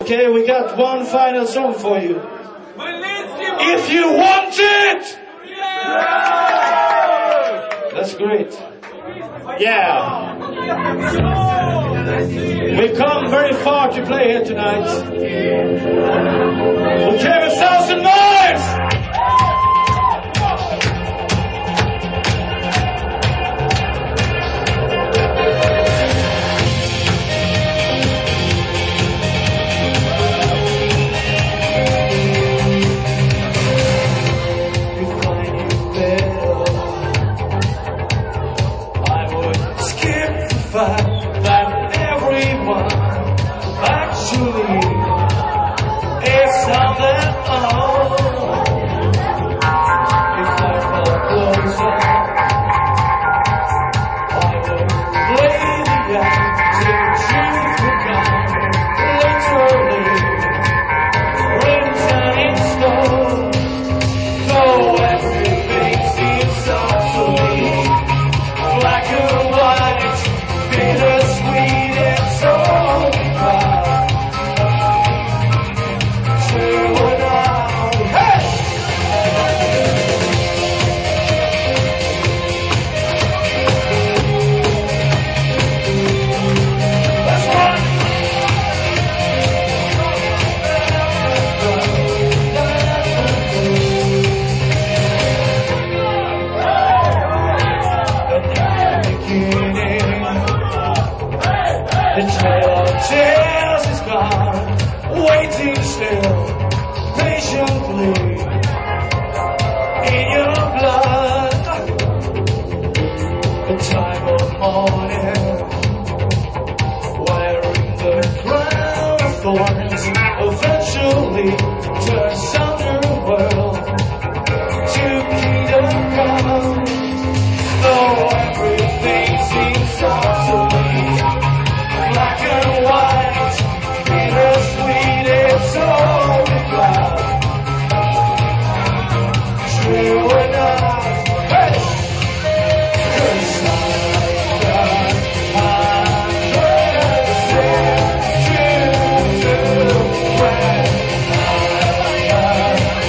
Okay, we got one final song for you. If you want it! That's great. Yeah. We've come very far to play here tonight. We'll give ourselves some noise! That everyone actually is something old. If I felt closer, I would lay the act till truth would come. Literally, written in stone. Though everything seems obsolete, black and white, bittersweet, it's all we got. True or not? Hey! Let's run! The trail of tears is gone, waiting still, patiently, in your blood. The time of morning, wearing the crown of thorns, eventually turns underworld to kingdom come. Though everything seems obsolete, black and white, bittersweet, it's all we got. True or not? Hey! 'Cause I got true when I got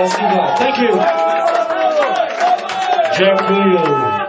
Спасибо. Thank you. Дякую.